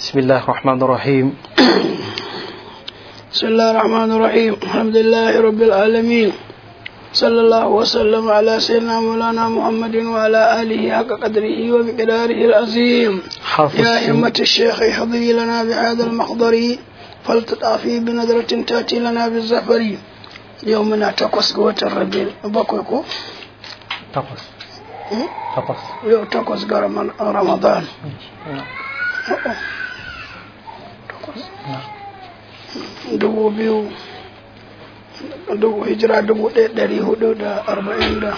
بسم الله الرحمن الرحيم. بسم الله الرحمن الرحيم. الحمد لله رب العالمين، صلى الله وسلم على سيدنا مولانا محمد وعلى آله حق قدره ومقداره العظيم. يا همة الشيخ احضري لنا بهذا المحضر فلتطافي بنظرة تأتي لنا بالزفر. يومنا تقص قوة الربيع بقوكو يوم تقص رمضان hijira 1441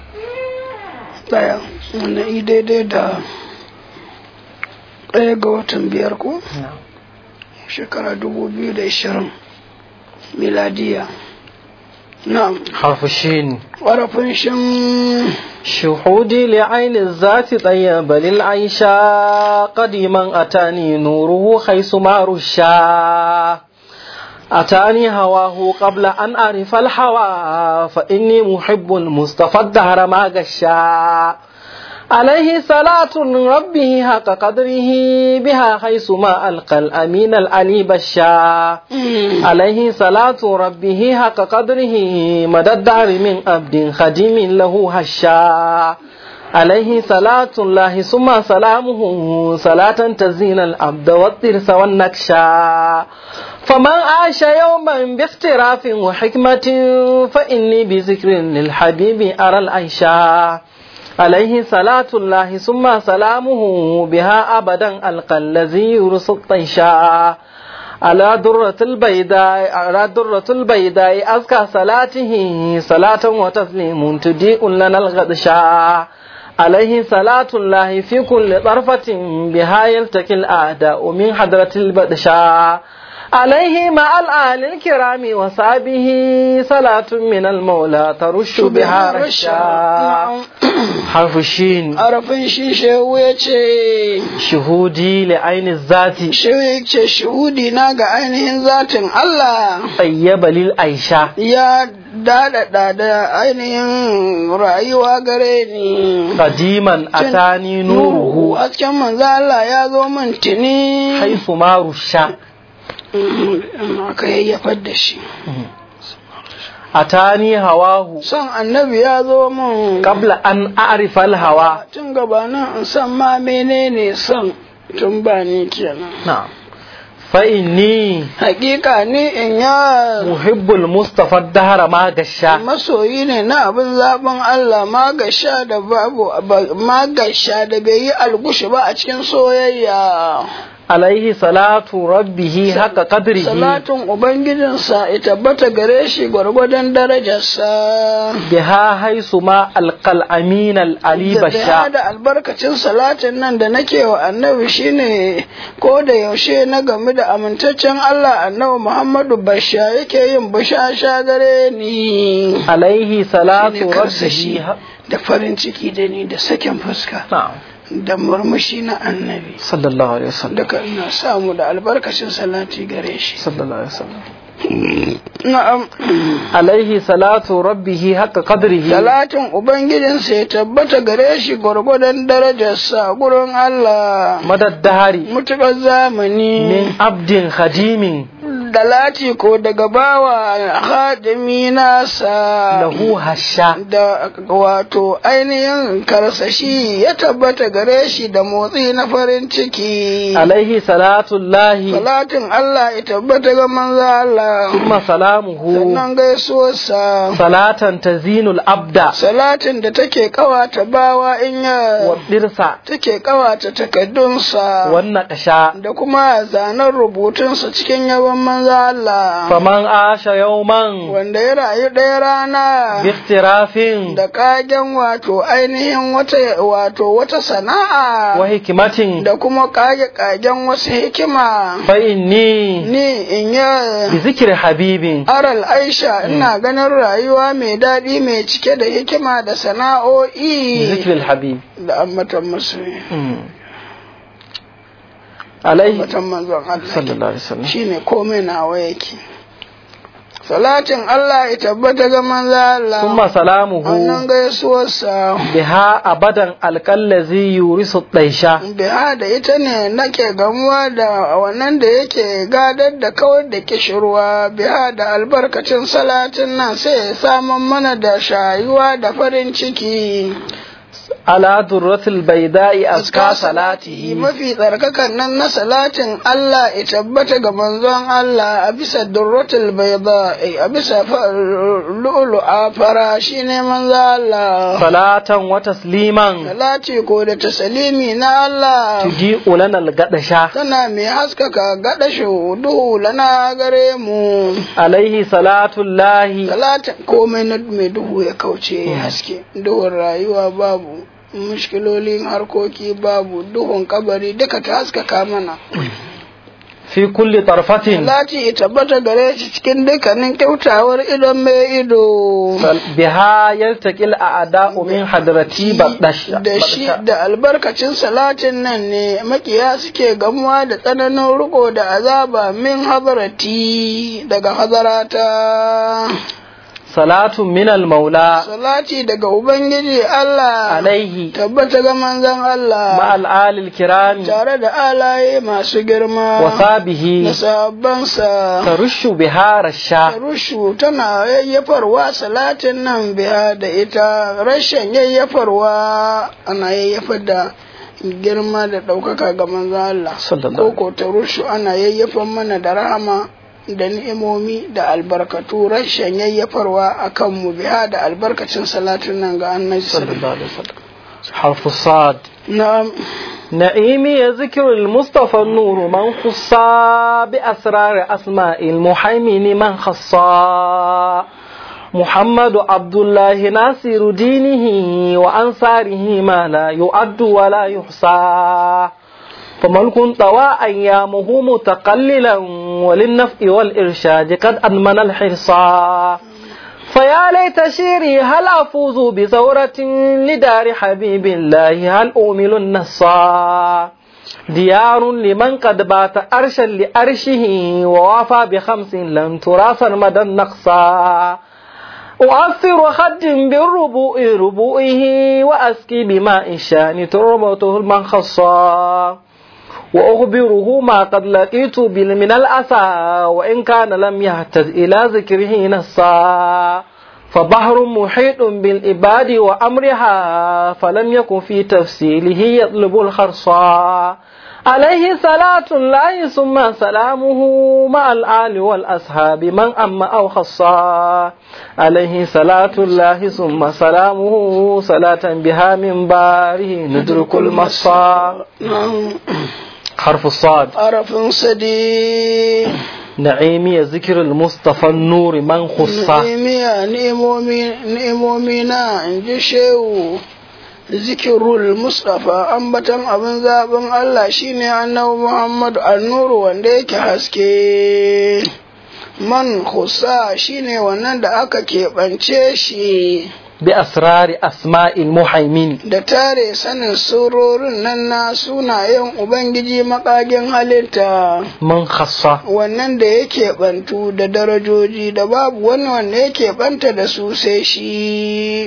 wannan daidai da 1 ga watan 5 ko shekara 2020 miladiya. نعم. حرف الشين. حرف الشين. شهودي لعين الذات طيب للعيشة قديما أتاني نوره حيث ما رشا أتاني هواه قبل أن أعرف الهوى فإني محب المصطفى الدهر ما غشا عليه صلاة ربه حق قدره بها حيث ما ألقى الأمين العلي بشا عليه صلاة ربه حق قدره مدى الدار من عبد خديم له هشا عليه صلاة الله ثم سلامه صلاة تزين العبد والطرس والنكشا فمن عاش يوما باختراف وحكمة فإني بذكر للحبيب أرى العيشا عليه صلاة الله ثم سلامه بها أبدا ألقى الذي يرس الطيشا على درة البيداء أزكى صلاته صلاة وتسليم تضيء لنا الغدشا عليه صلاة الله في كل طرفة بها يلتقي الأعداء من حضرة البدشا عليه مع الآل الكرام وصحبه صلاة من المولى ترش بها رشا. حرف الشين. حرف الشين شهوية شهودي لعين الذات. شهودي ناقة عينه ذات الله طيب للعيشة يا دادا ainihin rayuwa gare ni qadiman atani nuruhu hasken manzo Allah ya zo min tuni haifu ma rusha aka yayyafar da shi atani hawahu son annabi ya zo min qabla an a'rifa al-hawa tun gabanin in san ma menene son tun ba ni kenan. na'am fa inni hakika ni in ya muhibbul mustafa dahara ma gasha masoyi ne na abin zaben Allah ma gasha da babu ma gasha da bai yi algushi ba a cikin soyayya. alaihi salatu rabbihi haka qadrihi salatun ubangijinsa ya tabbata gare shi gwargwadon darajarsa biha haisu ma alqal amin al ali basha da albarkacin salatin nan da nake wa annabi shine ko da yaushe na game da amintaccen Allah annabi Muhammadu basha yake yin bashasha gare ni alaihi salatu rabbihi da farin ciki da ni da sakin fuska da murmushi na annabi sallallahu alaihi wasallam daga ina samu da albarkacin salati gare shi sallallahu alaihi wasallam. na'am. alaihi salatu rabbihi haqqa qadrihi salatin ubangijinsa ya tabbata gare shi gwargwadon darajarsa gurin Allah madaddahari mutukar zamani min abdin khadimin dalati ko daga bawa hadimi nasa lahu hasha da wato ainihin karsashi ya tabbata gare shi da motsi na farin ciki alaihi salatu llahi salatin Allah ya tabbata ga manzo Allah kuma salamuhu sannan gaisuwarsa salatan tazinul abda salatin da take kawata bawa in ya wadirsa take kawata takaddunsa wannan kasha da kuma zanen rubutunsa cikin yawan manzo Allah faman asha yawman wanda ya rayu ɗaya rana biftirafin da kagen wato ainihin wata sana'a wa hikimatin da kuma kagen wasu hikima fa inni in ya bi zikri habibin aral aisha ina ganin rayuwa mai daɗi mai cike da hikima da sana'o'i zikril habib da ammatan masoyi alaihi manzon Allah sallallahu alaihi wasallam shine komai nawa yake salatin Allah ya tabbata ga manzo Allah summa salamuhu wannan gaisuwarsa biha abadan alqallazi yurisu daisha biha da ita ne nake gamuwa da wannan da yake gadar da kawar da kishirwa biha da albarkacin salatin nan sai ya saman mana da shayuwa da farin ciki ala durratul baida'i aska salatihi mafi tsarkakan nan na salatin Allah ya tabbata ga manzon Allah a bisa durratul baida'i a bisa lu'lu'a fara shine manzon Allah salatan wa tasliman salati ko da taslimi na Allah tuji ulana algadasha tana mai haskaka gadashu duhu lana gare mu alaihi salatullahi salatin komai na mai duhu ya kauce haske duhun rayuwa babu mushkilolin harkoki babu duhun kabari duka ta haskaka mana fi kulli tarfatin lati tabbata gare shi cikin dukkanin kyautawar idon mai ido biha yaltaqil a'da'u min hadrati badash da shi da albarkacin salatin nan ne makiya suke gamuwa da tsananin riko da azaba min hadrati daga hadarata salatu minal maula salati daga ubangiji Allah alaihi tabbata ga manzon Allah ma'al alil kirami tare da alaye masu girma wa sabihi da sahabbansa tarushu biha rasha rushu tana yayyafarwa salatin nan biha da ita rashin yayyafarwa ana yayyafar da girma da ɗaukaka ga manzon Allah ko ta rushu ana yayyafan mana da rahama da ni'imomi da albarkatu rashin yayyafarwa a kanmu biya da albarkacin salatin nan ga annabi sallallahu alaihi wasallam harfu sad na'am na'imi ya zikirul mustafa nuru man khussa bi asrar asma'il muhaimin man khassa محمد عبد الله ناصر دينه وأنصاره ما لا يعد ولا يحصى فملك طوى أيامه متقللا وللنفع والإرشاد قد أدمن الحرصا فيا ليت شيري هل أفوز بثورة لدار حبيب الله هل أؤمل النصا ديار لمن قد بات أرشا لأرشه ووافى بخمس لن ترى سرمدا نقصا أؤثر خد بالربوء ربوئه وأسكي بماء الشان تربته المنخصا وأخبره ما قد لقيت من الأسى وإن كان لم يهتد إلى ذكره نصا فبحر محيط بالإباد وأمرها فلم يكن في تفسيره يطلب الخرصا عليه صلاة الله ثم سلامه مع الآل والأصحاب من أما أو خصا عليه صلاة الله ثم سلامه صلاة بها من باره ندرك المصا حرف الصاد حرف صدي نعيمي ذكر المصطفى النور من خصا نعمومنا إن شيء ذكر المصطفى أنبتا أبن ذابن الله شيني أنه محمد النور وانديك حسكي من خصا شيني واند أكا كيبانشيشي bi asrari asma'il muhaimin da tare sanin surorin nan na sunayen ubangiji makagin halitta man khassa wannan da yake bantu da darajoji da babu wani wanda yake banta da su sai shi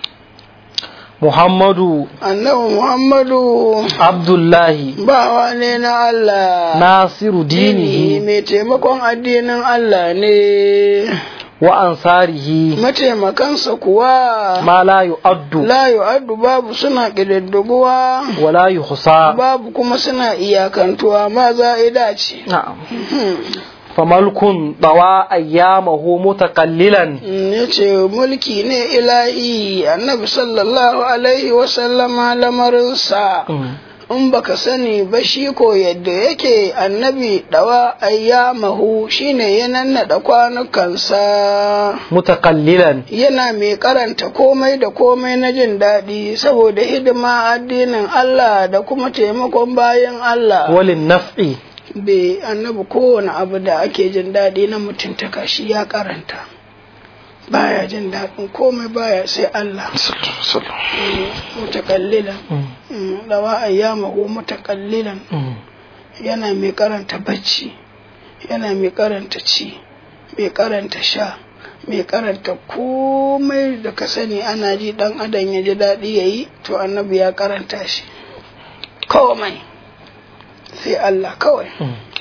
Muhammadu annabi Muhammadu Abdullahi bawa ne na Allah Nasiru dinihi mai taimakon addinin Allah ne wa ansarihi mataimakansa kuwa ma la yu'addu babu suna ƙididduguwa wala yuhsa babu kuma suna iyakantuwa ma za'ida ce na'am famalkun dawa ayyamahu mutakallilan yace mulki ne ilahi annabi sallallahu alaihi wa sallama lamarinsa in baka sani ba shi ko yadda yake annabi dawa ayyamahu shine ya nannada kwanukansa mutakallilan yana mai karanta komai da komai na jin daɗi saboda hidima addinin Allah da kuma taimakon bayan Allah walin naf'i be annabi kowane abu da ake jin daɗi na mutuntaka shi ya karanta baya jin daɗin komai baya sai Allah mutakallilan dawa ayyamahu mutakallilan yana mai karanta bacci yana mai karanta ci mai karanta sha, mai karanta komai da ka sani ana ji dan adam ya ji daɗi ya yi, to annabi ya karanta shi komai sai Allah kawai.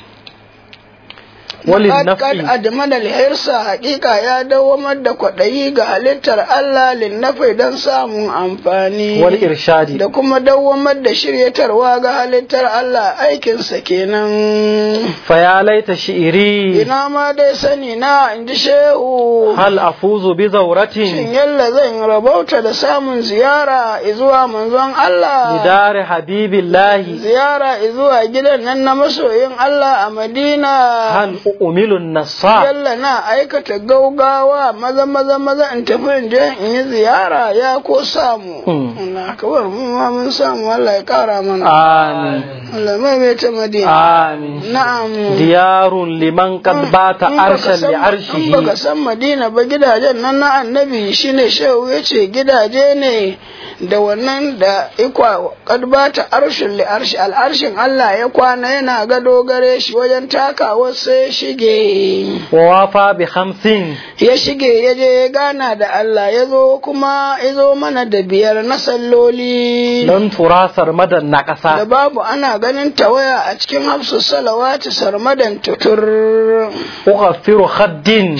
Kad adman alhirsa hakika ya dawamar da kwaɗayi ga halittar Allah linnafai don samun amfani wal irshadi da kuma dawamar da shiryatarwa ga halittar Allah aikinsa kenan. fa ya laita shi'iri Ina ma dai sani na inji shehu, hal afuzu bi zawratin shin yalla zan rabauta da samun ziyara izuwa manzon Allah, lidari habibillahi ziyara izuwa gidan nan na masoyin Allah a Madina. hal umilun nasa Yalla na aikata gaugawa maza in tafi in je in yi ziyara ya ko samu. Allah kabar mu ma mun samu, Allah ya kara mana. amin Allah mai ta Madina. amin Na'am. diyarun liman qad bata arshan li arshihi. In baka san Madina ba, gidajen nan na annabi shine shehu yace gidaje ne da wannan da ikwa qad bata arshin li arshi, al'arshin Allah ya kwana yana gado gare shi wajen takawa sai shige. wa wafa bi 50 Ya shige ya je ya gana da Allah, ya zo kuma ya zo mana da 5 na salloli. lan turasar madan na Da ƙasa. babu ana ganin tawaya a cikin hafsu salawati sarmadan tutur. ughaffiru khaddin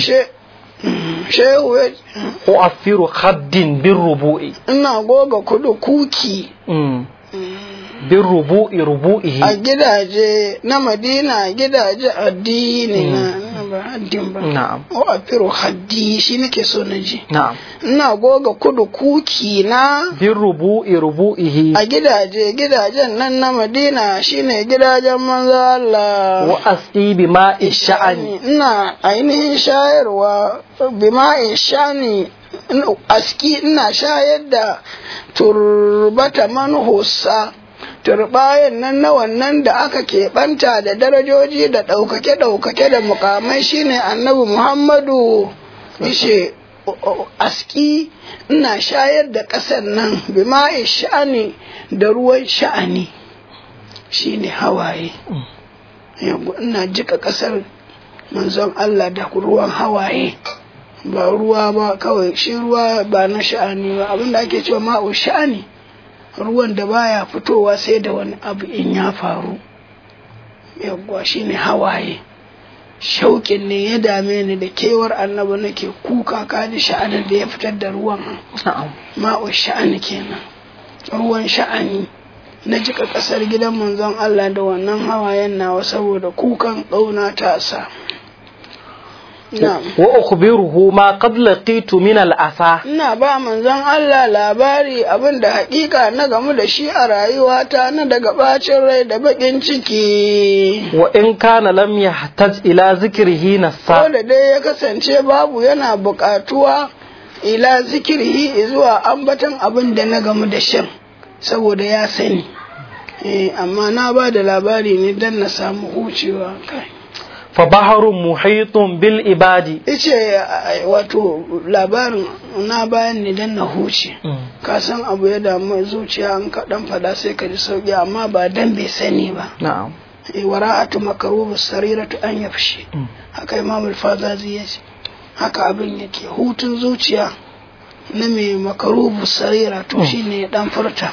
Shehu ya ughaffiru khaddin bir rubu'i ina goga kudu kuki bir rubu'ihi a gidaje na Madina, gidaje addini na ba addin ba. na'am a firu haddi shi nake so na ji. na'am Ina goga kudu kuki na bir rubu'ihi a gidajen nan na Madina shine gidajen manzo Allah. wa asqi bi ma'i sha'ani Ina ainihin shayarwa bima'in shani, aski ina shayar da turbata manhusa, turbayin nan na wannan da aka keɓanta da darajoji da ɗaukake-ɗaukake da mukamai shine annabi Muhammadu. Ishe aski ina shayar da ƙasar nan bima'in sha'ani da ruwan sha'ani shine hawaye. Ina jika ƙasar manzon Allah da ruwan hawaye, ba ruwa ba kawai, shi ruwa ba na sha'ani ba, abinda ake cewa ma'u sha'ani, ruwan da baya fitowa sai da wani abu in ya faru. Yawwa shine hawaye. Shauƙin ne ya dame ni da kewar annabi nake kuka, kaji sha'anin da ya fitar da ruwan. Ma'u sha'ani kenan, ruwan sha'ani. Na jika ƙasar gidan manzon Allah da wannan hawayen nawa saboda kukan ƙauna ta sa. wa ukhbiruhu ma qad laqitu min al-asa. Ina ba manzon Allah labari abinda hakika na gamu da shi a rayuwata na daga bacin rai da bakin ciki. wa in kana lam yahtaj ila zikrihi nassa. Ko da dai ya kasance babu yana buƙatuwa ila zikrihi zuwa ambaton abin da na gamu da shin saboda ya sani. Amma na ba da labari ne dan na samu hucewa kai. fa baharun muhitun bil ibadi. Ice wato labarin na bayan ne dan na huce. Ka san abu ya damu zuciya an kaɗan fada sai ka ji sauki, amma ba dan bai sani ba. na'am wara'atu makarubu sariratu an yafshi. Haka Imam al-Fazazi ya ce haka abin yake, hutun zuciya na mai makarubu sarira to shine ya dan furta.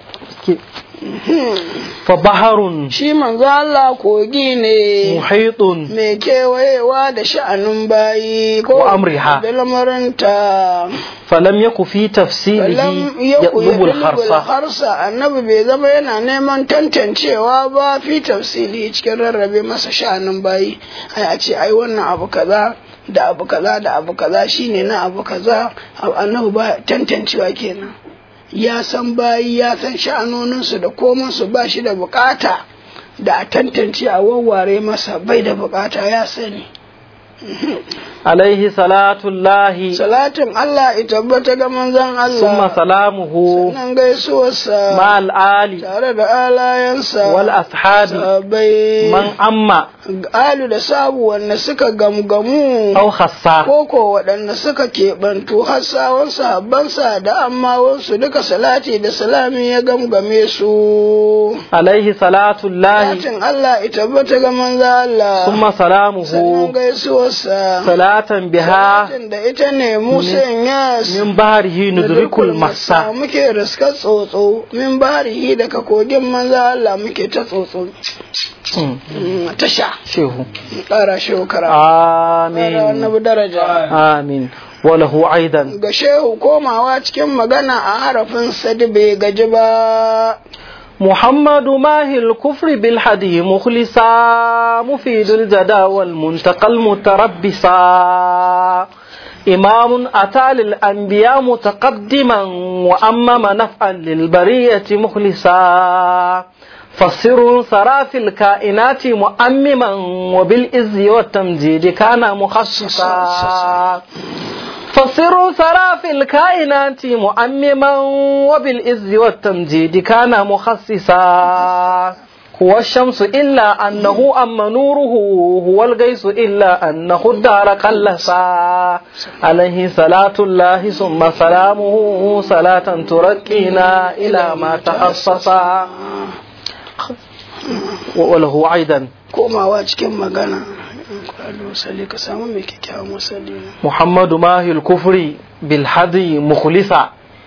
fa baharun Shi manzo Allah kogi ne muhitun mai kewayewa da sha'anin bayi ko wa amriha. da lamarinta. falam yaku fi tafsilihi yatlubu al-harsa. harsa annabi bai zama yana neman tantancewa ba fi tafsili cikin rarrabe masa sha'anin bayi. Ai a ce ai wannan abu kaza da abu kaza da abu kaza shine na abu kaza, annabi ba tantancewa kenan. Ya san bayi, ya san sha'anoninsu da komansu, ba shi da bukata da a tantance a wawware masa, bai da bukata, ya sani. alaihi salatullahi Salatin Allah ya tabbata ga manzon Allah, summa salamuhu sannan gaisuwarsa ma al-ali tare da alayansa wal ashabi sahabbai, man amma alu da sabu wanda suka gamgamu aw khassa. koko waɗanda suka keɓantu hassawan sahabbansa da ammawansu duka salati da salami ya gamgame su. alaihi salatullahi Salatin Allah ya tabbata ga manzo Allah, summa sannan salamuhu gaisuwarsa salatan biha da ita ne Musa Yas min bahrihi nudrikul massa muke riskar tsotso min bahrihi daga kogin manzo Allah muke ta tsotso ta sha shehu ƙara shehu kara amin annabi daraja amin walahu aidan ga shehu komawa cikin magana a harafin sadi bai gaji ba محمد ماهي الكفر بالحدي مخلصا مفيد الجدى والمنتقى المتربصا إمام أتى للأنبياء متقدما وأمم نفعا للبرية مخلصا فالسر سرى في الكائنات مؤمما وبالإز والتمجيد كان مخصصا فالسر سرى في الكائنات مؤمما وبالإز والتمجيد كان مخصصا هو الشمس إلا أنه أما نوره هو الغيث إلا أنه الدار قلصا عليه صلاة الله ثم سلامه صلاة تركينا إلى ما تخصصا وله عيدا komawa cikin magana ka samu mai kyakkyawan wasali محمد ماهي الكفر بالحدي مخلصا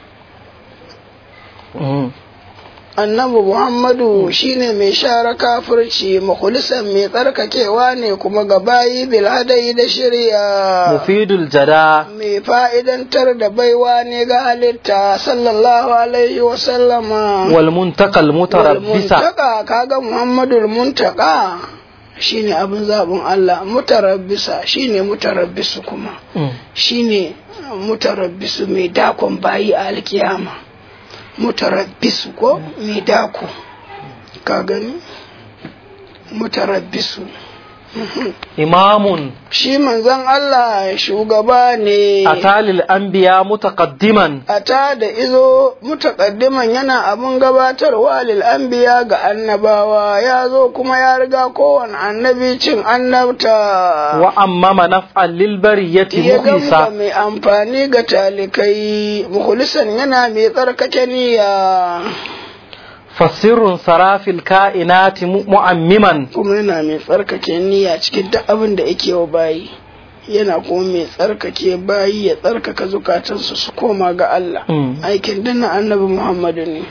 annabi Muhammadu shine mai share kafirci mukhlisan mai tsarkakewa ne kuma gabayi bil hadayi da shari'a mufidul jada mai fa'idantar da baiwa ne ga halitta sallallahu alaihi wa sallama wal muntakal mutarabbisa kaga Muhammadul muntaka shine abin zabin Allah mutarabbisa shine mutarabbisu kuma shine mutarabbisu mai dakon bayi a alkiyama mutarabbisu ko mai dako ka gani mutarabbisu imamun shi manzon Allah shugaba ne atalil anbiya mutaqaddiman ata da izo mutaqaddiman yana abun gabatarwa lil anbiya ga annabawa ya zo kuma ya riga kowane annabi cin annabta wa ammama naf'an lil bariyati mukhlisa mai amfani ga talikai mukhlisan yana mai tsarkake niyya fasirun sarafil ka'inati mu'ammiman kuma yana mai tsarkake niyya cikin duk abin da yake wa bayi yana kuma mai tsarkake bayi ya tsarkaka zukatansu su koma ga Allah aikin dinnan annabi Muhammadu ne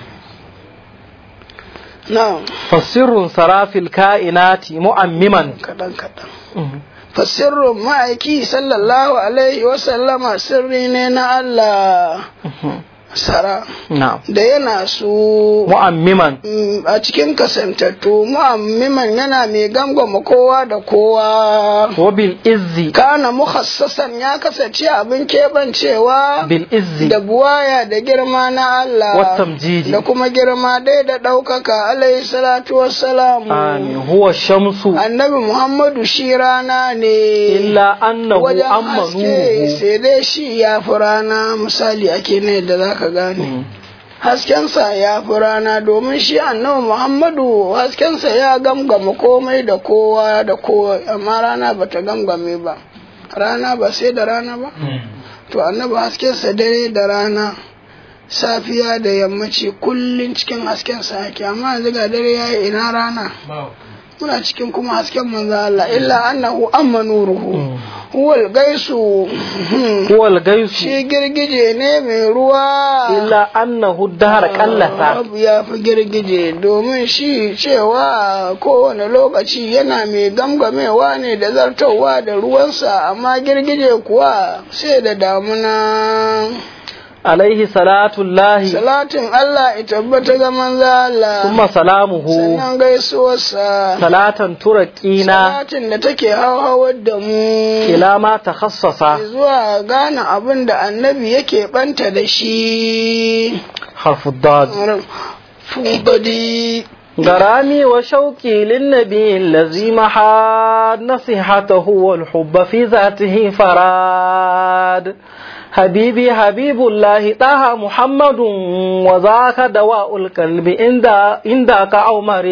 na'am fasirun sarafil ka'inati mu'ammiman kadan fasirun ma'aiki sallallahu alaihi wa sallama sirri ne na Allah sara da yana su mu'ammiman a cikin kasantattu mu'ammiman yana mai gangama kowa da kowa wa bil izzi kana mukhassasan ya kasance abin kebancewa bil izzi da buwaya da girma na Allah wa tamjidi da kuma girma dai da daukaka alayhi salatu wassalam amin huwa shamsu annabi Muhammadu shi rana ne illa annahu ammanu sai dai shi ya fi rana misali ake ne da zaka ka gane haskensa ya fi rana domin shi annabi Muhammadu haskensa ya gamgama komai da kowa da kowa amma rana ba ta gamgame ba rana ba sai da rana ba to annabi haskensa dare da rana safiya da yammaci kullun cikin haskensa yake amma yanzu ga dare yayi ina rana muna cikin kuma hasken manzo Allah illa annahu amma nuruhu huwal gaisu shi girgije ne mai ruwa illa annahu dahar qallata ya fi girgije domin shi cewa kowane lokaci yana mai gamgamewa ne da zartowa da ruwansa amma girgije kuwa sai da damuna alaihi salatullahi salatin Allah ita tabbata ga manzo Allah kuma salamuhu sannan gaisuwarsa salatan turaqina salatin da take hawhawar da mu ila ma takhassasa zuwa gane abin da annabi yake banta da shi harfu dad fubadi غرامي وشوقي للنبي الذي محى نصيحته والحب في ذاته فراد حبيبي حبيب الله طه محمد وذاك دواء القلب عندك عمر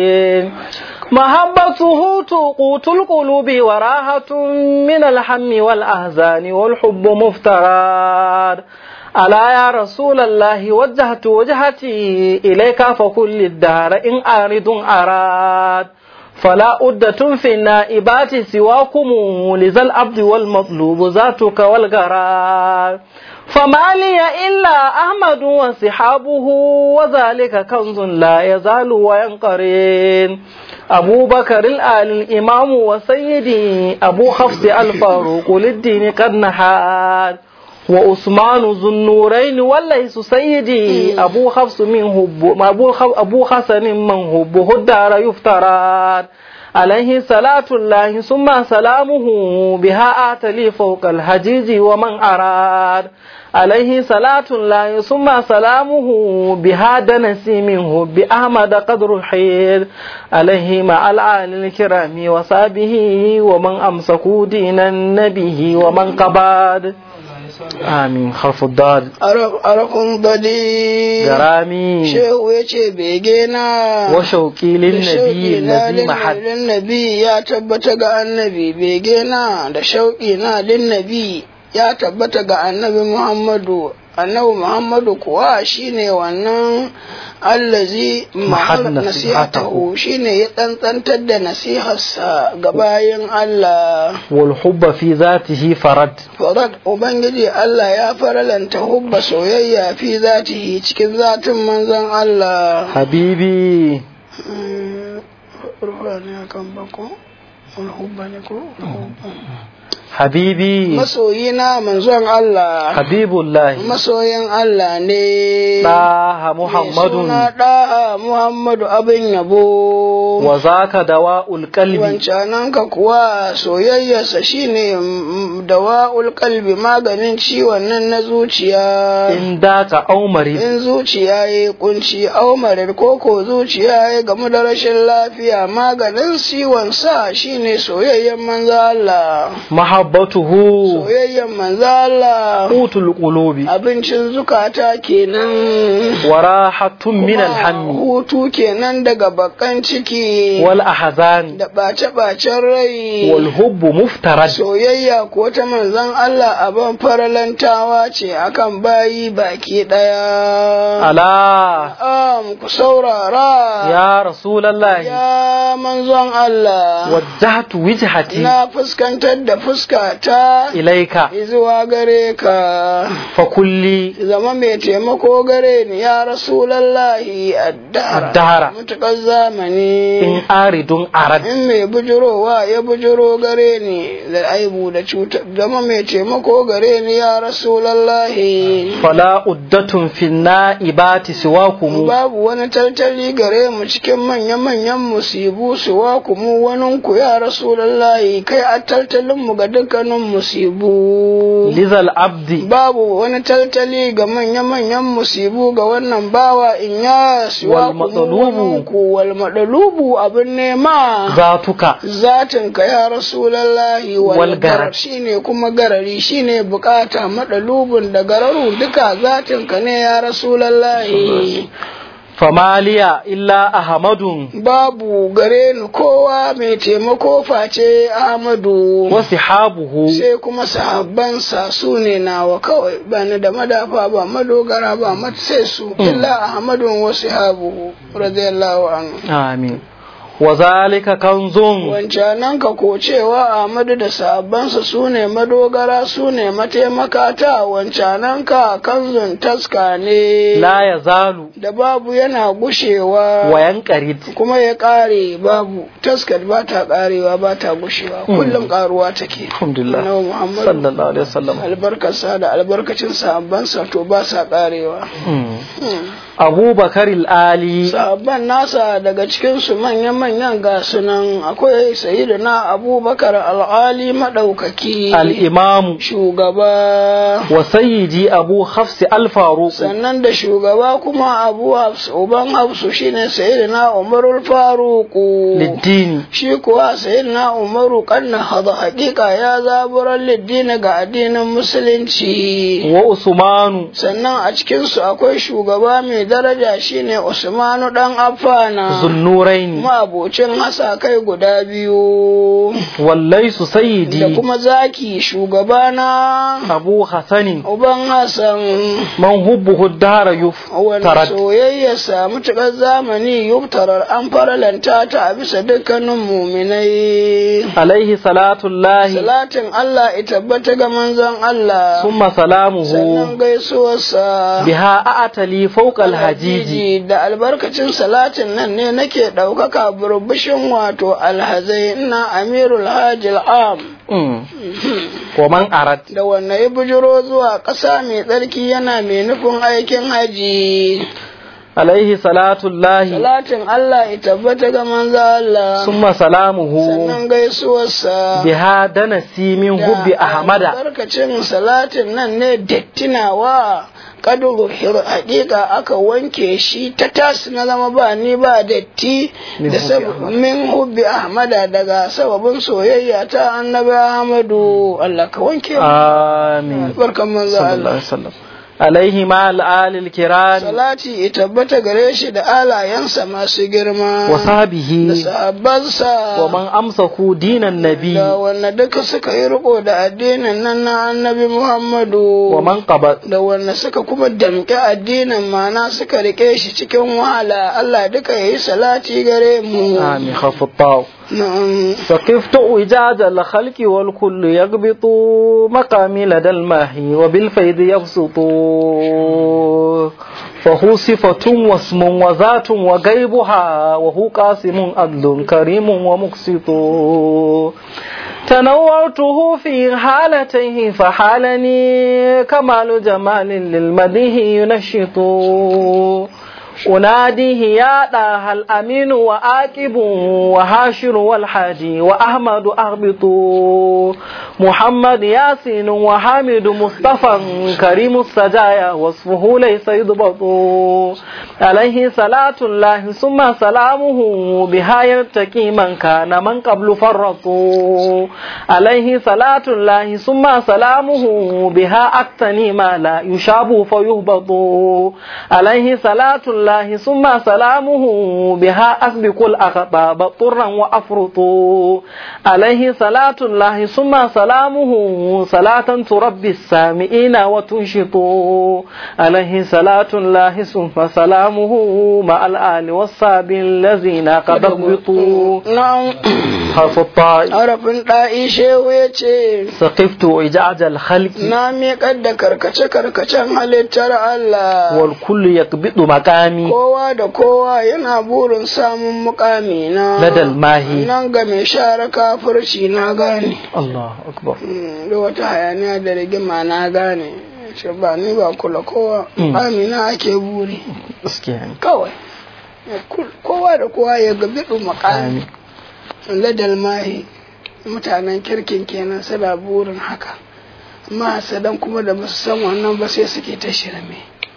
محبته قوت القلوب وراحة من الهم والأحزان والحب مفتراد ألا يا رسول الله وجهت وجهتي إليك فكل الدهر إن آرد أراد فلا أدة في النائبات سواكم لذا العبد والمطلوب ذاتك والقرار فما لي إلا أحمد وصحابه وذلك كنز لا يزال وينقرن أبو بكر الآل الإمام وسيدي أبو حفص الفاروق للدين قد نحات وعثمان ذو النورين وليس سيدي أبو حفص من هب أبو حسن من هبه الدار يفترات عليه صلاة الله ثم سلامه بها آتلي فوق الحجيج ومن أراد عليه صلاة الله ثم سلامه بها دنسي منه بأحمد قدر الحير عليه مع العالي الكرام وصابه ومن أمسكوا دين النبي ومن قباد آمين. حرف الضاد أرقم ضدي جرامي شيخ يچه بيجينا وشوقي للنبي الذي محد للنبي يا تبتغى النبي بيجينا da shauƙi na linnabi ya tabbata ga annabi Muhammadu kuwa shine wannan allazi mahal nasihatahu shine ya tsantsantar da nasiharsa ga bayin Allah wal hubba fi zatihi farad ubangiji Allah ya faralanta hubba soyayya fi zatihi cikin zatin manzon Allah habibi ruhani akan bako wal hubba ne ko habibi masoyina manzon Allah habibullahi masoyin Allah ne daha muhammadun daha Muhammadu abin yabo wa zaka dawa'ul qalbi wancanan ka kuwa soyayyarsa shine dawa'ul qalbi maganin ciwon nan na zuciya in daka aumari in zuciya yayi kunci aumarir koko zuciya yayi game da rashin lafiya maganin ciwon sa shine soyayyen manzo Allah mahabbatuhu soyayyen manzo Allah qutul qulubi abincin zukata kenan warahatun min alhammi hutu kenan daga bakan ciki wal ahzan da bace-bacen rai wal hubbu muftarad soyayya ko ta manzon Allah abin faralantawa ce akan bayi baki daya ala ku saurara ya rasulullahi ya manzon Allah wajjahtu wijhati na fuskantar da fuskata ilaika zuwa gare ka fa kulli zama mai taimako gare ni ya rasulullahi addahara mutakar zamani in aridun arad in mai bujurowa ya bujuro gare ni da aibu da cutar zama mai taimako gare ni ya rasulullahi fala uddatun fin naibati siwakum babu wani tattali gare mu cikin manyan musibu siwakum wanin ku ya rasulullahi kai a tattalin mu ga dukkanin musibu lizal abdi babu wani tattali ga manyan musibu ga wannan bawa in ya siwakum wal madalubu abin nema zatuka zatinka ya rasulullahi wal garar shine kuma garari shine bukata madalubun da gararu duka zatinka ne ya rasulullahi famaliya illa ahmadun babu gare ni kowa mai taimako face Ahmadu wa sahabuhu sai kuma sahabbansa su ne nawa kawai ba ni da madafa ba madogara ba sai su illa Ahmadun wa sahabuhu radiyallahu anhu amin wa zalika kanzun wancanan ka ko cewa Ahmadu da sahabbansa sune madogara sune mataimakata wancanan ka kanzun taska ne la yazalu da babu yana gushewa wayan qarid kuma ya kare babu taskar ba ta karewa ba ta gushewa kullum karuwa take alhamdulillah Muhammad sallallahu alaihi wasallam albarkarsa da albarkacin sahabbansa to ba sa karewa Abubakar al-Ali sahabban nasa daga cikin su manyan ga sunan akwai sayyidina Abubakar al-Ali madaukaki al-Imam shugaba wa sayyidi Abu Hafs al-Faruq sannan da shugaba kuma Abu Hafs uban Hafsu shine sayyidina Umar al-Faruq liddini shi kuwa sayyidina Umaru kanna hada hakika ya zaburan liddini ga addinin musulunci wa Usmanu sannan a cikin su akwai shugaba mai mai daraja shine Usmanu dan Affana zunnuraini mabocin hasakai guda biyu wallaisu sayyidi da kuma zaki shugabana abu hasani uban Hassan man hubbuhu dara wanda yuftarat soyayyarsa mutukar zamani yuftarar an faralanta ta a bisa dukkanin muminai alaihi salatullahi salatin Allah ita tabbata ga manzon Allah summa salamuhu sannan gaisuwarsa biha a'tali fawqa alhajiji da albarkacin salatin nan ne nake ɗaukaka burbushin wato alhazai ina amirul hajjil am wa man arat da wannan ya bujiro zuwa ƙasa mai tsarki yana mai nufin aikin haji alaihi salatullahi salatin Allah ya tabbata ga manzo Allah summa salamuhu sannan gaisuwarsa biha danasi min hubbi ahmada albarkacin salatin nan ne dattinawa kaduru hakika aka wanke shi ta tas na zama ba ni ba datti da min hubbi ahmada daga sababin soyayya ta annabi Ahmadu Allah ka wanke mu amin barkan manzo Allah alaihi ma al'alil kirami salati tabbata gare shi da alayensa masu girma wa sahabihi da sahabbansa wa man amsaku dinan nabi da wanda duka suka yi riko da addinin nan na annabi Muhammadu wa man qabat da wanda suka kuma damke addinin mana suka rike shi cikin wahala Allah duka yayi salati gare mu amin khafattahu na'am فقفت إجاز الخلق والكل يقبط مقامي لدى الماهي وبالفيض يبسط فهو صفة واسم وذات وغيبها وهو قاسم عدل كريم ومقسط تنورته في حالتيه فحالني كمال جمال للمديه ينشط أناديه يا طه الأمين وآكب وهاشر والحادي وأحمد أغبط محمد ياسين وحامد مصطفى كريم السجايا وصفه ليس يضبط عليه صلاة الله ثم سلامه بها يرتكي من كان من قبل فرطوا عليه صلاة الله ثم سلامه بها أكتني ما لا يشاب فيهبط عليه صلاة الله ثم سلامه بها أسبق الأخطاب طرا وأفرط عليه صلاة الله ثم سلامه صلاة تربي السامعين وتنشط عليه صلاة الله ثم سلامه مع الآل والصحب الذين قد ضبطوا نعم حرف الطاء عرف الطائشة ويتي سقفت إجاج الخلق نعم يقد كركشن halittar Allah والكل يقبض مقامي kowa da kowa yana burin samun mukami na ladal mahi nan ga mai share kafirci na gane Allah akbar da wata hayaniya da rigima na gane shi ba ni ba kula kowa mukami na ake buri kawai kowa da kowa ya gabidu mukami ladal mahi mutanen kirkin kenan suna burin haka amma sadan kuma da basu san wannan ba sai suke ta shirme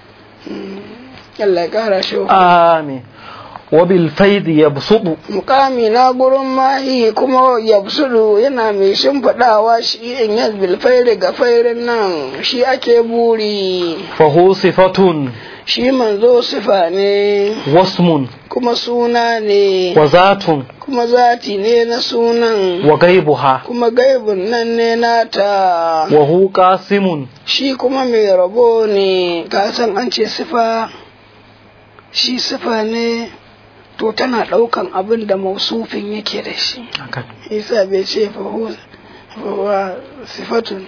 Allah ya kara shi amin wabil faidi yabsudu mukami na gurin mahi kuma yabsudu yana mai shimfiɗawa shi in yazbil faidi ga fairin nan shi ake buri fa hu sifatun shi manzo sifa ne wasmun kuma suna ne wa zatun kuma zati ne na sunan wa gaibuha kuma gaibun nan ne nata wa hu qasimun shi kuma mai rabo ne ka san an ce sifa shi sifa ne to tana ɗaukan abin da mausufin yake da shi isa bai ce fa sifatun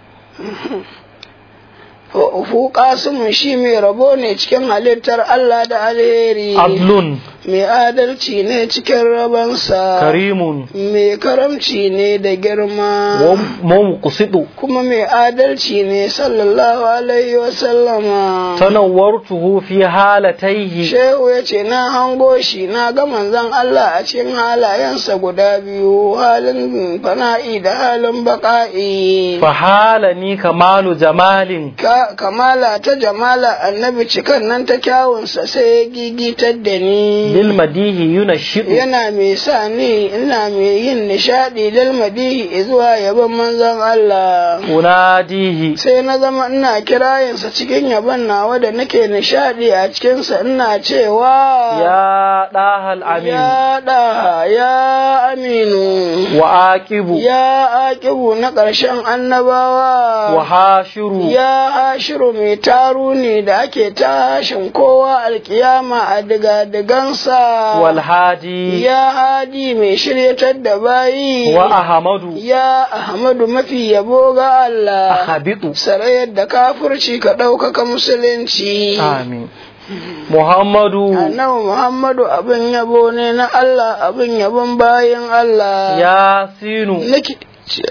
fu qasimun shi mai rabo ne cikin halittar Allah da alheri adlun mai adalci ne cikin rabansa karimun mai karamci ne da girma muqsidu kuma mai adalci ne sallallahu alaihi wa sallama tanawwartuhu fi halatayhi shehu yace na hango shi na ga manzon Allah a cikin halayensa guda biyu halin fana'i da halin baqa'i fa halani kamalu jamalin kamala ta jamala annabi cikan nan ta kyawunsa sai ya gigitar da ni lil madihi yunashidu yana mai sa ni ina mai yin nishadi lil madihi zuwa yaban manzon Allah unadihi sai na zama ina kirayinsa cikin yaban nawa da nake nishadi a cikinsa ina cewa ya dahal amin ya daha ya aminu wa aqibu ya aqibu na ƙarshen annabawa wa hashiru ya hashiru mai taru ne da ake tashin kowa alkiyama a diga-digansa wal hadi ya hadi mai shiryatar da bayi wa ahmadu ya ahmadu mafi yabo ga Allah habitu sarayar da kafirci ka ɗaukaka musulunci amin Muhammadu annabi Muhammadu abin yabo ne na Allah abin yabon bayin Allah Yasinu nake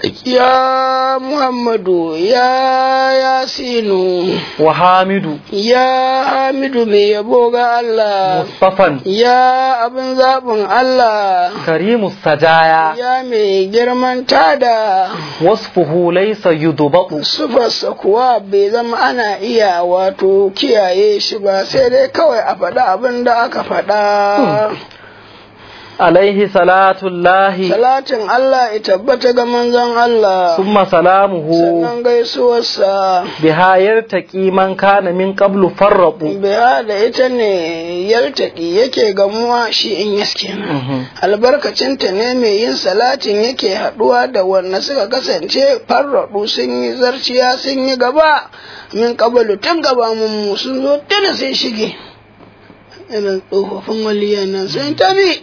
ya Muhammadu ya Yasinu wa Hamidu ya Hamidu mai yabo ga Allah Mustafan ya abin zaɓin Allah Karimu Sajaya ya mai girman tada wasfuhu laysa yudbatu sufarsa kuwa bai zama ana iya wato kiyaye shi ba sai dai kawai a faɗa abin da aka faɗa alaihi salatullahi salatin Allah ya tabbata ga manzon Allah summa salamuhu sannan gaisuwarsa biha yartaqi man kana min qablu farraqu biha da ita ne yartaqi yake gamuwa shi in yaske nan albarkacinta ne mai yin salatin yake haduwa da wanda suka kasance farradu sun yi zarciya sun yi gaba min qablu tun gaba mun sun zo tana sai shige irin tsofaffin waliyan nan sun tabi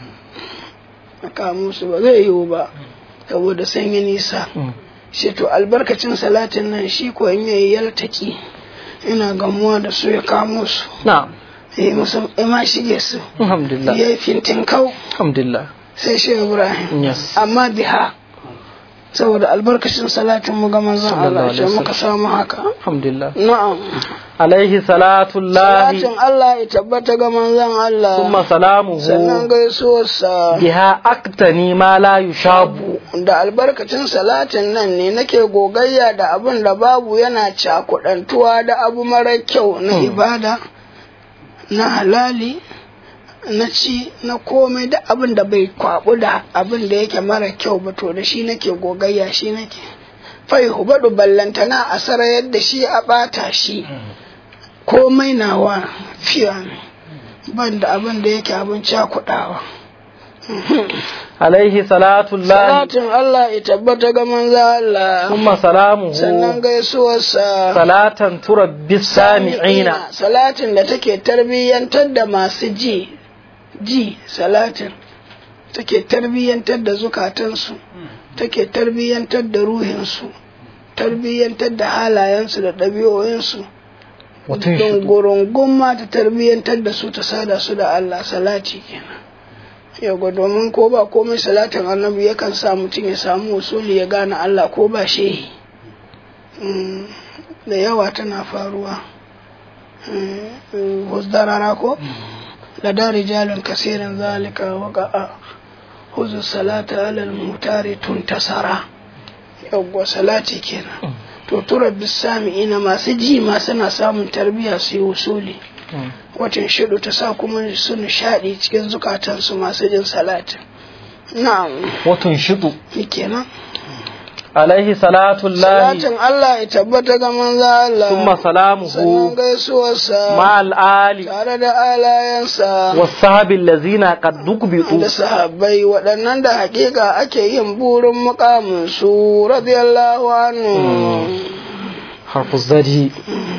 aka musu ba zai yiwu ba saboda sun yi nisa shi to albarkacin salatin nan shi ko in yayi yaltaki ina gamuwa da su ya kamo su na'am musu ma shige su alhamdulillah yayi fintin kau alhamdulillah sai shi Ibrahim yes amma biha saboda albarkacin salatin mu ga manzon Allah shi muka samu haka alhamdulillah na'am alaihi salatullahi salatin Allah ya tabbata ga manzon Allah summa salamuhu sannan gaisuwarsa biha aktani ma la yushabu da albarkacin salatin nan ne nake gogayya da abin da babu yana cakudantuwa da abu mara kyau na ibada na halali na ci na komai da abin da bai kwabu da abin da yake mara kyau ba to da shi nake gogayya shi nake fai hubadu ballantana a sarayar da shi a bata shi komai nawa fiya ne ban da abin da yake abin cakudawa alaihi salatullahi salatin Allah ya tabbata ga manzo Allah summa salamuhu sannan gaisuwarsa salatan turabbi sami'ina salatin da take tarbiyyantar da masu ji salatin take tarbiyyantar da zukatansu take tarbiyyantar da ruhinsu tarbiyyantar da halayensu da ɗabi'o'insu don gurungun ma ta tarbiyyantar da su ta sada su da Allah salati kenan yago domin ko ba komai salatin annabi yakan sa mutum ya samu usuli ya gane Allah ko ba shehi da yawa tana faruwa huzdarara ko lada rijalun kasirin zalika waqa'a huzu salata alal mutari tuntasara yago salati kenan to turabbi sami'ina masu ji ma suna samun tarbiya su yi usuli watan shidu ta sa kuma su nishadi cikin zukatansu masu jin salatin na'am watan shidu kenan alaihi salatullahi salatin Allah ya tabbata ga manzo Allah summa salamuhu sannan gaisuwarsa ma'al ali tare da alayansa wasahabi allazina qad dukbitu da sahabbai waɗannan da hakika ake yin burin mukamin su radiyallahu anhu harfu zadi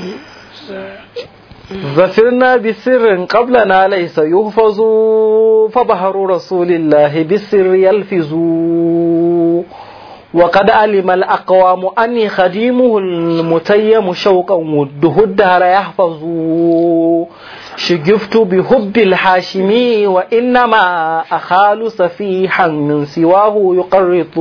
ظفرنا بسر قبلنا ليس يحفظ فبحر رسول الله بالسر يلفظ وقد علم الأقوام أني خديمه المتيم شوقا وده الدهر يحفظ شجفت بحب الحاشمي وإنما أخال سفيحا من سواه يقرط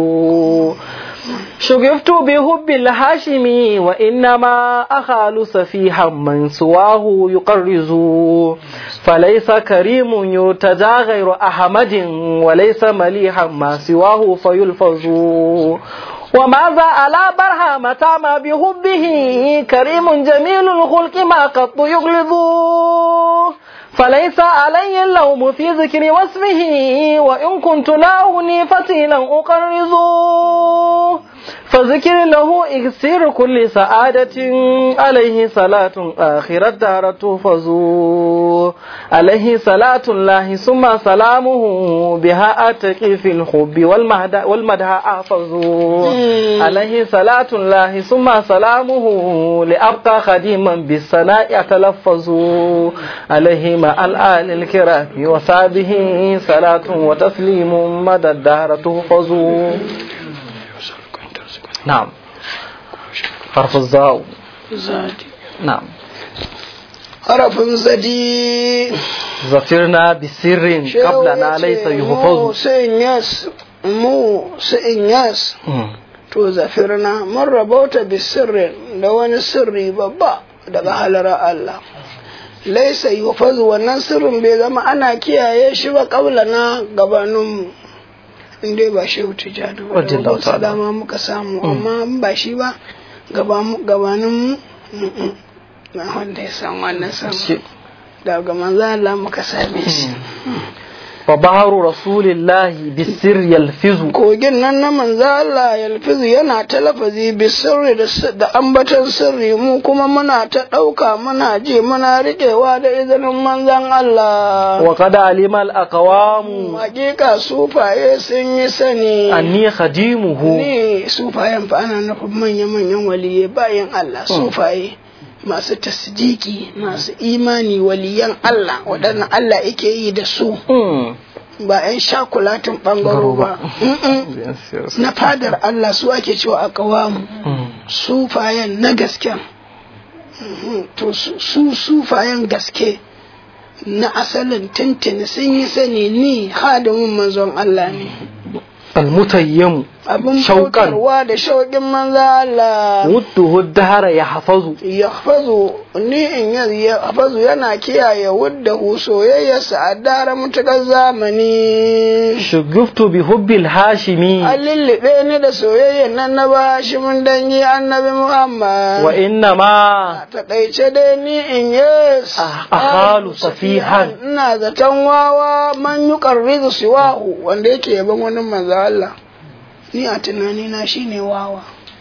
شغفت بحب الهاشمي وإنما أخال سفيحا من سواه يقرز فليس كريم يرتجى غير أحمد وليس مليحا ما سواه فيلفظ وماذا على برهامة ما بحبه كريم جميل الخلق ما قط يغلظ فليس علي اللوم في ذكر واسمه وإن كنت لا أغني فتيلا أقرض فذكر له إكسير كل سعادة عليه صلاة آخر الدار تحفظ عليه صلاة الله ثم سلامه بها أتقي في الحب والمدح أحفظ عليه صلاة الله ثم سلامه لأبقى خديما بالثناء أتلفظ عليه مع الآل الكرام وصحبه صلاة وتسليم مدى الدهر تحفظ. نعم. حرف الزاء زادي. نعم. حرف زدي. ظفرنا بسر قبلنا ليس يحفظ. سئنياس to zafirna mun rabauta bisirrin da wani sirri babba daga halara Allah laisa yufazu wannan sirrin bai zama ana kiyaye shi ba kaulana gabanin inda ba shi wuce jadu ba dama muka samu amma ba shi ba gabanin na wanda ya san wannan samu daga manzo Allah muka same shi. wa baharu rasulillahi bisir yalfizu kogin nan na manzo Allah yalfizu yana ta lafazi bisirri da ambatan sirri mu kuma muna ta dauka muna ji muna rikewa da izinin manzon Allah wa qad alima al aqwam hakika sufaye sun yi sani anni khadimuhu ni sufayen fa ana nufin manyan waliye bayan Allah sufaye masu tasdiki masu imani waliyan Allah waɗannan Allah yake yi da su ba 'yan shakulatin ɓangaro ba na fadar Allah su ake cewa a kawamu sufayen na gasken to su sufayen gaske na asalin tuntuni sun yi sani ni hadimin manzon Allah ne almutayyamu abin shauƙarwa da shauƙin manzo Allah wudduhu dahara ya hafazu ni in ya hafazu yana kiyaye wuddahu soyayyarsa a dara mutakar zamani shuguftu bi hubbil hashimi alillibe ni da soyayyar nan na hashimin dangi annabi Muhammad wa inna ma takaice dai ni in akhalu safihan ina zaton wawa man yuqarridu siwahu wanda yake yaban wani manzo Allah ni a tunanina shine wawa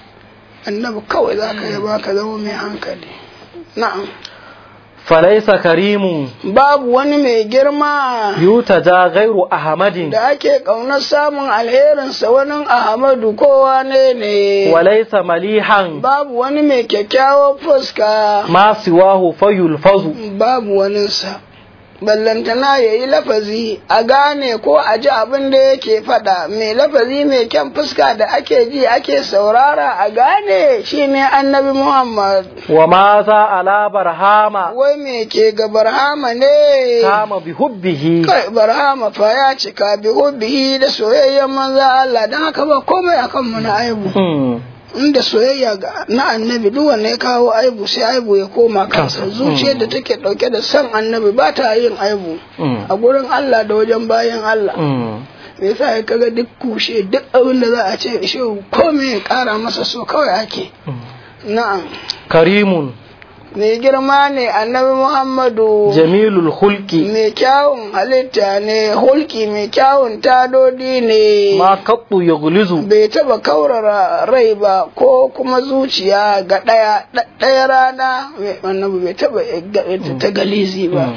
annabi kawai zaka yaba ka zama mai hankali. Na'am. falaisa karimun babu wani mai girma yutaja ghairu ahmadin da ake kaunar samun alherinsa wani ahmadu kowa ne walaisa malihan babu wani mai kyakkyawar fuska ma siwahu fayulfazu babu waninsa ballantana ya yi lafazi a gane ko a ji abin da yake fada mai lafazi mai kyan fuska da ake ji ake saurara a gane shine annabi Muhammad. Wa ma za ala barhama wai me ke ga barhama ne kama bi hubbihi kai barhama fa ya cika bi hubbihi da soyayyen manzo Allah dan haka ba komai akan mu na aibu inda soyayya na annabi duk wanda ya kawo aibu sai aibu ya koma kansa zuciyar da take dauke da san annabi ba ta yin aibu a gurin Allah da wajen bayan Allah me yasa ya kaga duk kushe duk abin da za a ce shi komai ya kara masa so kawai ake. Na'am. Karimun mai girma ne annabi Muhammadu jamilul hulki mai kyawun halitta ne hulki mai kyawun tadodi ne ma kabbu ya gulizu bai taba kaurara rai ba ko kuma zuciya ga ɗaya rana annabi bai taba ta galizi ba.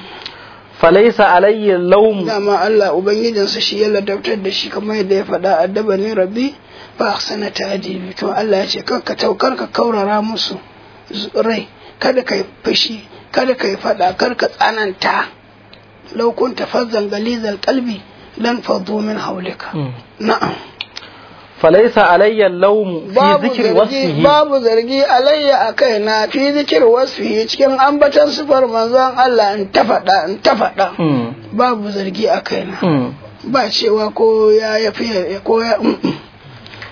falaisa alayya lawm dama Allah ubangijinsa shi ya ladabtar da shi kamar yadda ya faɗa addaba ni rabbi fa ahsana ta'dibi to Allah ya ce ka kaurara musu rai kada ka yi fashi kada ka yi fada kar ka tsananta laukun tafazzan galizal qalbi lan fadu min hawlika. Na'am. falaisa alayya lawm fi dhikri wasfihi babu zargi alayya akai na fi dhikri wasfihi cikin ambatan sifar manzon Allah in ta fada babu zargi akai na ba cewa ko ya yafi ko ya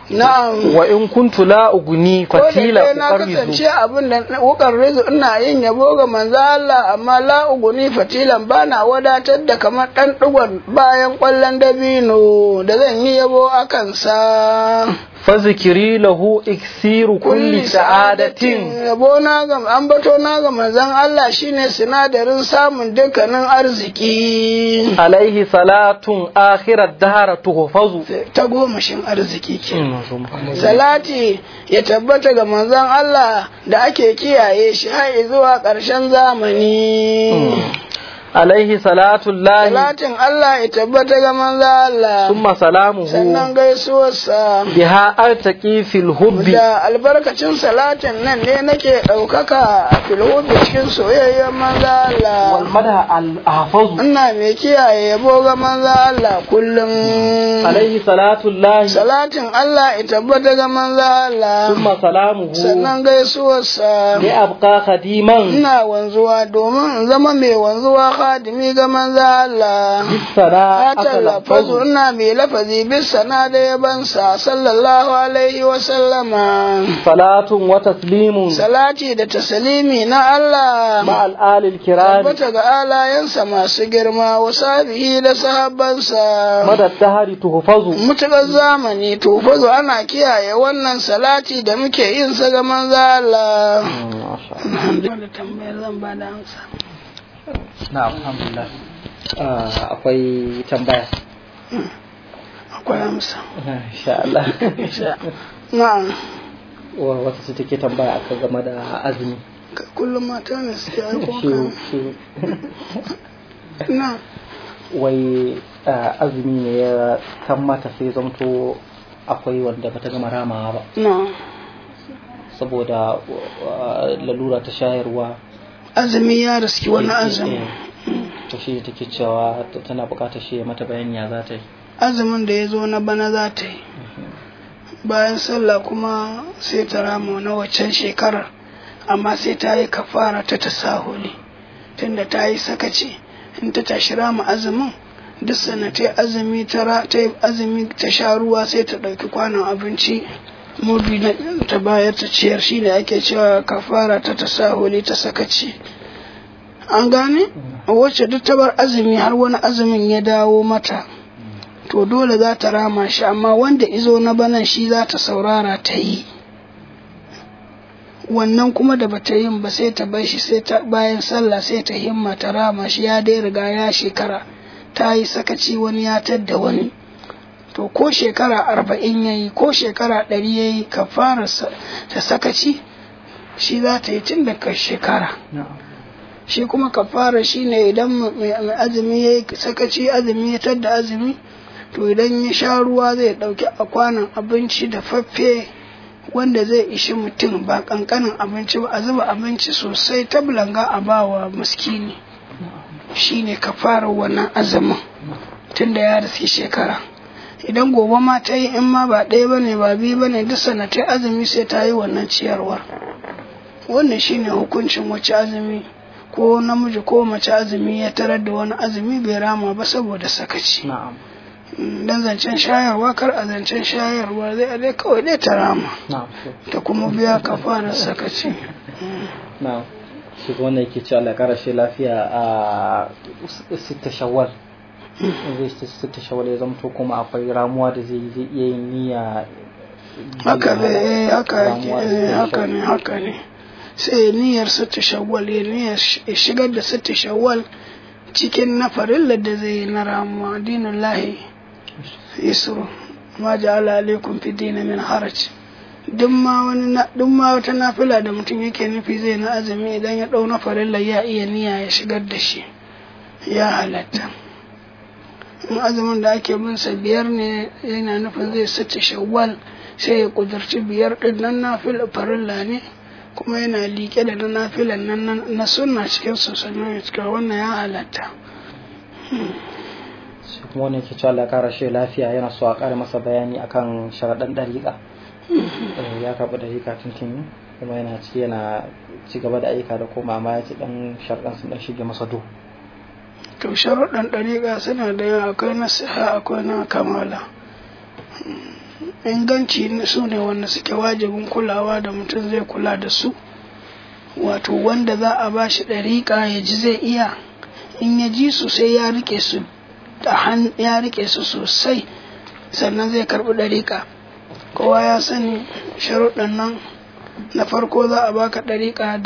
na'am wa in kuntu la uguni fatila ko da na kasance abin da wukar rizu ina yin yabo ga manzo Allah amma la uguni fatilan bana wadatar da kamar dan digon bayan kwallon dabino da zan yi yabo akan sa fa zikiri lahu iksiru kulli sa'adatin yabo na ga ambato na ga manzon Allah shine sinadarin samun dukkanin arziki alaihi salatun akhirat dahara tuhfazu ta gomashin arziki ke salati ya tabbata ga manzon Allah da ake kiyaye shi har zuwa ƙarshen zamani alaihi salatullahi salatin Allah ya tabbata ga manzon Allah summa salamuhu sannan gaisuwarsa biha artaqi fil hubbi da albarkacin salatin nan ne nake ɗaukaka a fil hubbi cikin soyayyen manzon Allah wal madha al ahfazu ina mai kiyaye yabo ga manzon Allah kullum alaihi salatullahi salatin Allah ya tabbata ga manzon Allah summa salamuhu sannan gaisuwarsa bi abqa khadiman ina wanzuwa domin in zama mai wanzuwa khadimi ga manzo Allah bisara aka lafazu ina mai lafazi bisana da yabansa sallallahu alaihi wa sallama salatun wa taslimun salati da taslimi na Allah ma al alil kiram tabbata ga alayansa masu girma wa sabihi da sahabbansa madad dahari tuhfazu mutukar zamani tuhfazu ana kiyaye wannan salati da muke yin sa ga manzo Allah alhamdulillah tambayar zan ba da amsa na alhamdulillah akwai tambaya akwai amsa insha Allah na'am wata ce take tambaya akan game da azumi kullum mata ne suke aiko na wai azumi ne ya kammata sai zamto akwai wanda bata gama ramawa ba na saboda lalura ta shayarwa azumi ya riski wani azumi to shi take cewa tana bukatar shi mata bayani ya za ta yi azumin da ya zo na bana za ta yi bayan sallah kuma sai ta rama na waccan shekarar amma sai ta yi kafara ta tasahuli tunda ta yi sakaci in ta tashi rama azumin duk sana ta yi azumi ta sha ruwa sai ta ɗauki kwanon abinci mubi na ta bayar ta ciyar shi ne ake cewa kafara ta tasahuli ta sakaci an gane wacce duk ta bar azumi har wani azumin ya dawo mata to dole za ta rama shi amma wanda izo na banan shi za ta saurara ta yi wannan kuma da bata yin ba sai ta bar shi sai ta bayan sallah sai ta himma ta rama shi ya dai riga ya shekara ta yi sakaci wani ya tadda wani to ko shekara 40 yayi ko shekara 100 yayi kafara ta sakaci shi za ta yi tun daga shekara shi kuma kafara shine idan mai azumi yayi sakaci azumi ya tadda azumi to idan ya sha ruwa zai dauki akwanan abinci da faffe wanda zai ishi mutum ba kankanin abinci ba a zuba abinci sosai ta bulanga a bawa miskini shine kafarar wannan azumin tunda ya rasu shekara idan gobe ma ta yi in ma ba ɗaya bane ba biyu bane duk sanatai azumi sai ta yi wannan ciyarwar wannan shine hukuncin wace azumi ko namiji ko mace azumi ya tarar da wani azumi bai rama ba saboda sakaci dan zancen shayarwa kar a zancen shayarwa zai dai kawai dai ta rama ta kuma biya kafarar sakaci shi wannan yake cewa Allah kara shi lafiya a sita shawwal zai sita shawwal ya zamto kuma akwai ramuwa da zai iya yin niyya haka ne sai niyyar sita shawwal ya niyyar shigar da sita shawwal cikin na farilla da zai na ramuwa dinin lahi yusru ma ja'ala alaikum fi dini min haraj duk ma wata nafila da mutum yake nufi zai na azumi idan ya dau na farilla ya iya niyya ya shigar da shi ya halatta in azumin da ake bin sa 5 ne yana nufin zai sita shawwal sai ya kudurci 5 din nan nafila farilla ne kuma yana liƙe da na nafilan nan na sunna cikin su sannan cikin wannan ya halatta shi kuma wani ke cewa Allah kara shi lafiya yana so a ƙara masa bayani akan sharaɗan ɗariƙa ya karɓi ɗariƙa tuntuni kuma yana ci gaba da ayyuka da koma amma ya ci ɗan sharaɗan sun ɗan shige masa do to sharaɗan ɗariƙa suna da yawa akwai na siha akwai na kamala inganci su ne wanda suke wajibin kulawa da mutum zai kula da su, wato wanda za a ba shi ɗariƙa ya ji zai iya, in ya ji su sai ya rike su ya rike su sosai sannan zai karɓi ɗariƙa. Kowa ya sani sharuɗan nan, na farko za a baka ɗariƙa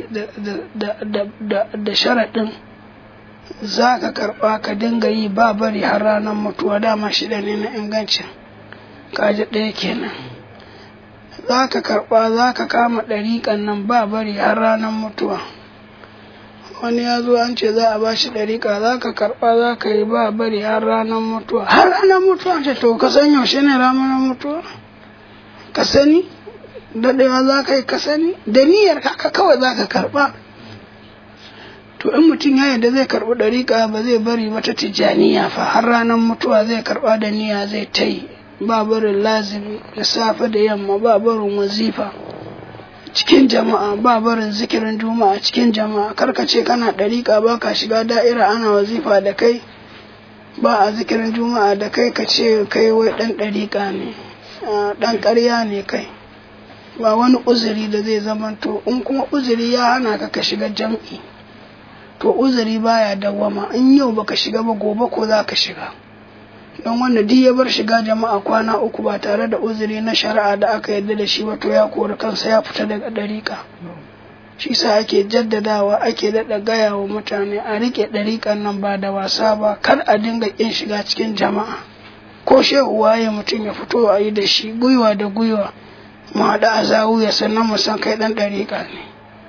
da sharaɗin za ka karɓa ka dinga yi ba bari har ranar mutuwa, dama shida ne na ingancin, kaji ɗaya kenan. Za ka karɓa za ka kama ɗariƙan nan ba bari har ranar mutuwa. Wani ya zo an ce za a ba shi ɗariƙa, za ka karɓa za ka yi ba bari har ranar mutuwa. Har ranar mutuwa ce, to ka san yaushe ne ranar mutuwa? Ka sani? Daɗewa za ka yi ka sani? Da niyyar haka kawai za ka karɓa. To in mutum ya yarda zai karɓi ɗariƙa ba zai bari mata tijjaniya fa, har ranar mutuwa zai karɓa da niyya zai ta yi. Ba barin lazimi da safe da yamma, ba barin wazifa cikin jama'a, ba barin zikirin juma'a cikin jama'a. Karkace kana ɗariƙa ba ka shiga da'ira ana wazifa da kai, ba a zikirin juma'a da kai, ka ce kai wai ɗan ɗariƙa ne, ɗan ƙarya ne kai. Ba wani uzuri da zai zamanto, in kuma uzuri ya hana ka shiga jam'i, to uzuri baya dawwama. In yau baka shiga ba gobe ko za ka shiga. Don wanda duk ya bar shiga jama'a kwana 3 ba tare da uzuri na shari'a da aka yarda da shi ba, to ya kori kansa, ya fita daga ɗariƙa. Shi sa ake jaddadawa, ake daɗa gaya wa mutane a riƙe ɗariƙan nan ba da wasa ba, kar a dinga ƙin shiga cikin jama'a. Ko shehu waye mutum ya fito a yi da shi gwiwa da gwiwa, mu haɗu a zawiya sannan mu san kai ɗan ɗariƙa ne.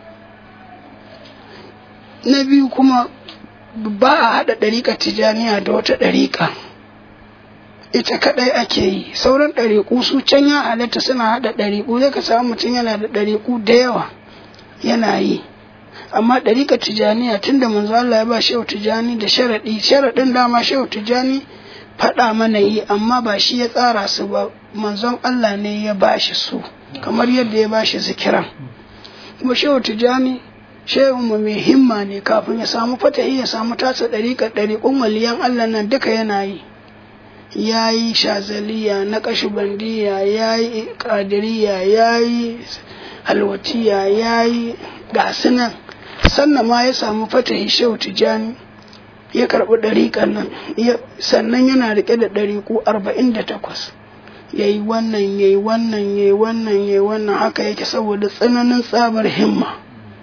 Na biyu kuma ba a haɗa ɗariƙar tijaniya da wata ɗariƙa, ita kaɗai ake yi. Sauran ɗariƙu su can ya halatta suna haɗa ɗariƙu, zai ka samu mutum yana da ɗariƙu da yawa yana yi. Amma ɗariƙar tijaniya tunda manzo Allah ya ba shehu tijani da sharaɗin dama shehu tijani faɗa mana yi, amma ba shi ya tsara su ba, manzon Allah ne ya ba shi su, kamar yadda ya ba shi zikiran. Kuma shehu tijani shehu mu mai himma ne, kafin ya samu fatahi ya samu tasa ɗariƙun waliyan Allah nan duka yana yi. Ya yi shazaliya na kashubandiya, ya yi ƙadiriya, ya yi halwatiya, ya yi gasunan. Sannan ma ya samu fatahi shehu tijani ya karɓi ɗariƙan nan, sannan yana riƙe da ɗariƙu 48. Ya yi wannan, ya yi wannan, ya yi wannan, ya yi wannan, haka yake saboda tsananin tsabar himma.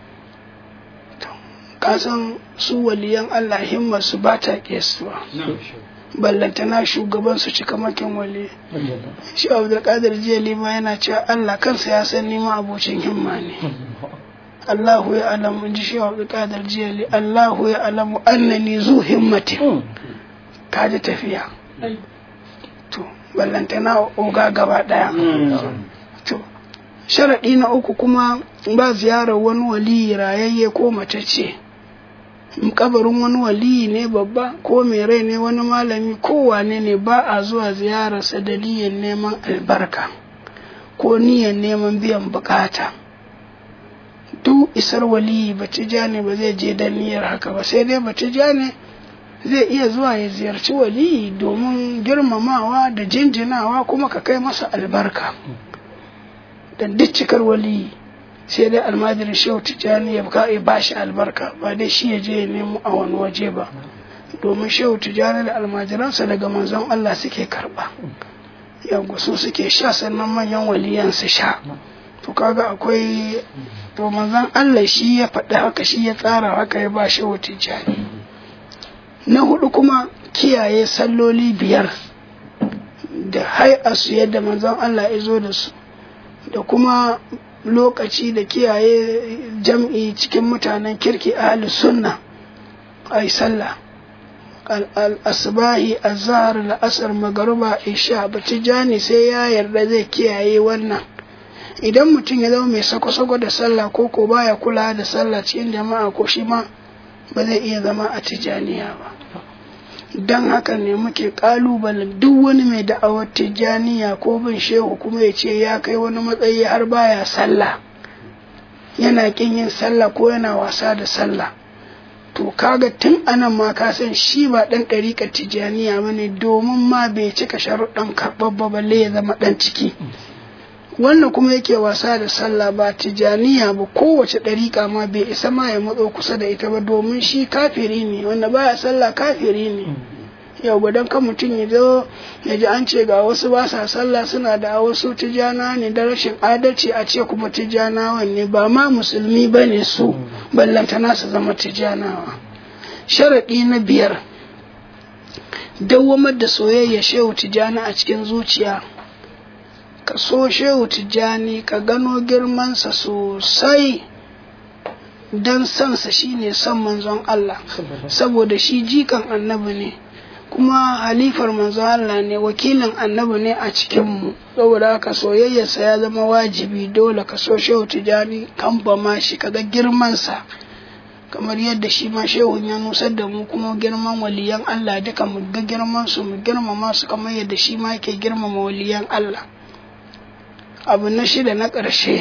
Kasan su waliyan Allah himma su ba ta ƙesuwa. Ballantana shugaban su cika makin wali. Shi Abdulkadir Jiyali ma yana cewa Allah kansa ya san nima abocin himma ne. Allahu ya alamu, ji shi Abdulkadir Jiyali, Allahu ya alamu annani zu himmatin. Kaji tafiya. To ballantana oga gaba daya. To sharaɗi na uku kuma ba ziyarar wani wali rayayye ko matacce. Kabarin wani wali ne babba ko mai rai ne, wani malami ko wane ne, ba a zuwa ziyararsa da niyyar neman albarka ko niyyar neman biyan bukata. Duk isar wali batijani ba zai je da niyyar haka ba, sai dai batijani zai iya zuwa ya ziyarci wali domin girmamawa da jinjinawa, kuma ka kai masa albarka. Dan duk cikar wali sai dai almajirin shehu tijjani ya ba shi albarka, ba dai shi ya je ya nemo a wani waje ba, domin shehu tijjani da almajiransa daga manzon Allah suke karba, yawwa su suke sha, sannan manyan waliyan su sha. To kaga akwai, to manzon Allah shi ya faɗi haka, shi ya tsara haka, ya ba shehu tijjani. Na hudu kuma kiyaye salloli 5 da hay'asu yadda manzon Allah ya zo da su, da kuma lokaci da kiyaye jam'i cikin mutanen kirki ahlus sunna. Ai sallah al-asbahi, azhar, al-asr, magruba, isha, batijani sai ya yarda zai kiyaye wannan. Idan mutum ya zama mai sako-sako da sallah ko baya kula da sallah cikin jama'a, ko shi ma ba zai iya zama a tijaniya ba. Don haka ne muke kalubalen duk wani mai da'awar tijaniya ko bin shehu kuma ya ce ya kai wani matsayi har baya sallah, yana kin yin sallah ko yana wasa da sallah, to kaga tun anan ma ka san shi ba ɗan ɗariƙar tijaniya ba ne, domin ma bai cika sharuɗan karɓar ba balle ya zama ɗan ciki. Wannan kuma yake wasa da sallah ba tijaniya ba, kowace ɗariƙa ma bai isa ma ya matso kusa da ita ba, domin shi kafiri ne, wanda baya sallah kafiri ne. Yau gudan kan mutum ya zo ya ji an ce ga wasu ba sa sallah suna da wasu tijana ne da rashin adalci a ce kuma tijanawan ne, ba ma musulmi ba ne su, ballantana su zama tijanawa. Sharaɗi na 5, dawwamar da soyayya shehu tijani a cikin zuciya. Ka so shehu tijani, ka gano girmansa sosai, don sansa shine son manzon Allah, saboda shi jikan annabi ne, kuma halifar manzo Allah ne, wakilin annabi ne a cikinmu, saboda haka soyayyarsa ya zama wajibi. Dole ka so shehu tijani, kan ba ma shi kaga girmansa, kamar yadda shi ma shehun ya nusar da mu kuma girman waliyan Allah duka mu ga girman su, mu girmama su kamar yadda shi ma yake girmama waliyan Allah. Abu na 6 na ƙarshe,